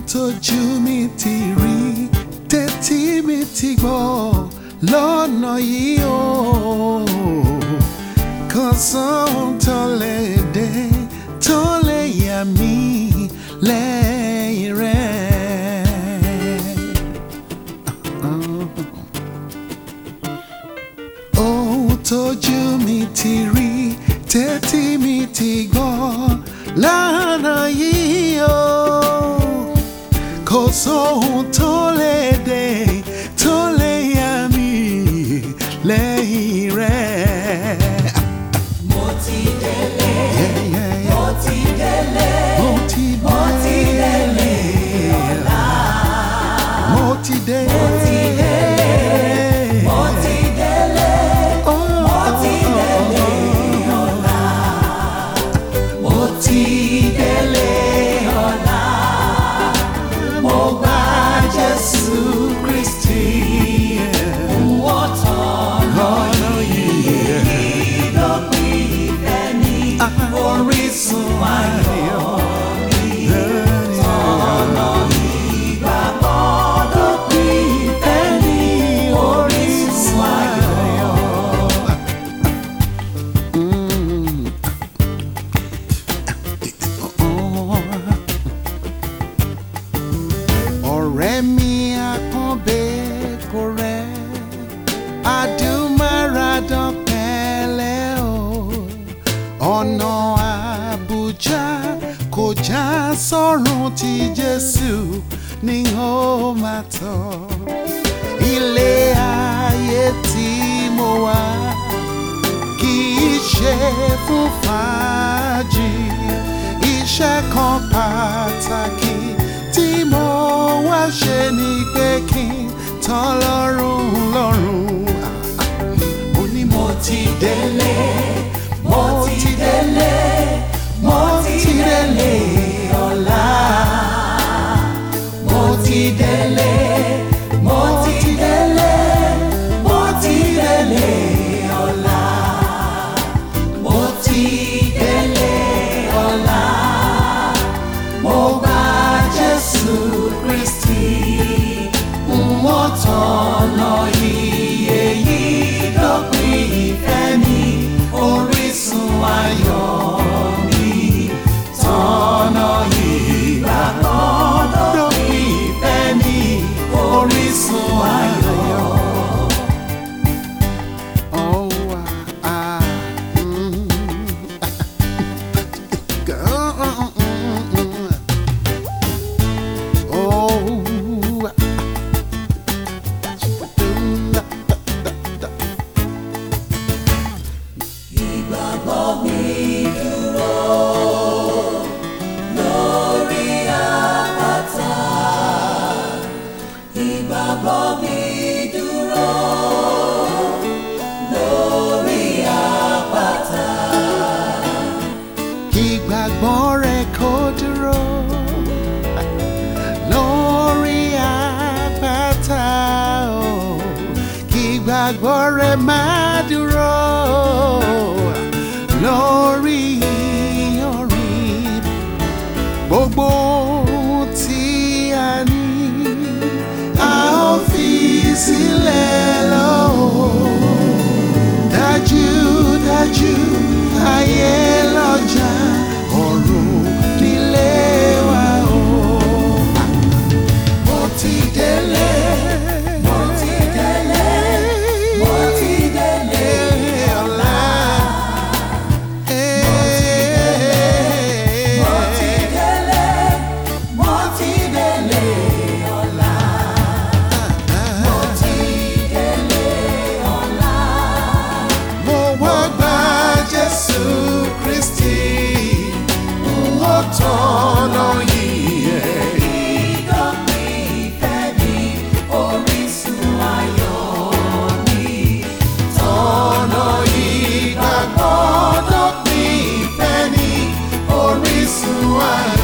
tójú mi ti rí tẹ́tí mi ti gbọ́ lọ́nà yìí o kò sóhun tó lè dé tó lè yà mí lẹ́yìn rẹ̀. Ohun tójú mi ti rí tẹ́tí mi ti gbọ́ lọ́nà yìí o kò sóhun tó lè dé tó lè yà mí lẹ́yìn rẹ̀. Mo ti délé, mo ti délé, Mo ti mo ti délé ọ̀la. Mo ti délé. Mo ti délé, mo ti délé, mo ti délé ọ̀la. Mo ti délé ọ̀la. Mo gba Jésù Kristi, wọ́n tọ̀nà yìí lópin ìfẹ́ mi, orísun ayọ̀ mi. Tọ̀nà ìgbàgbọ́ lópin ìfẹ́ mi, orísun ayọ̀. Ọ̀rẹ́ mi àkànbẹ̀kọ rẹ̀ Adúmáradán pẹ̀lẹ́ o ọ̀nà Àbújá kò já sọ́run tí Jésù ni ó máa tọ̀. Ilé ayé tí mo wà kì í ṣe fún fàájì, iṣẹ́ kan pàtàkì tí mo wá ṣe ni pé kí n tọ́ lọ́rùn lọ́rùn. Mo ní mo ti délé, Mo ti délé, mo ti délé ọ̀la. Mo ti délé, mo ti délé, mo ti délé ọ̀la. Mo ti délé ọ̀la. Mo gba Jésù Kristi, wọ́n tọ̀nà iye yìí lópin ìfẹ́ mi, orísun ayọ̀ mi. Tọ̀nà ìgbàgbọ́ lópin ìfẹ́ mi, orísun ayọ̀. oh, Ìgbàgbọ́ mi dúró lórí àpáta. Ìgbàgbọ́ mi dúró lórí àpáta. ìgbàgbọ́ rẹ kò dúró lórí àpáta o ìgbàgbọ́ rẹ máa dúró lórí iyanrìn. Gbogbo ohun tí a ní a ó fi sílẹ̀ lọ́wọ́. Dájúdájú ayé lọ́jà ọ̀run nílé wa o. Mo ti délé, Mo ti délé, mo ti délé ọ̀la. Mo ti délé, mo ti délé ọ̀la. Mo ti délé ọ̀la. mo wá gba Jésù Kristi, ó tọ̀nà yìí. Ìdópin ìfẹ́ mi, orísun ayọ̀ mi. Tọ̀nà ìgbàgbọ́ dópin ìfẹ́ mi, orísun ayọ̀.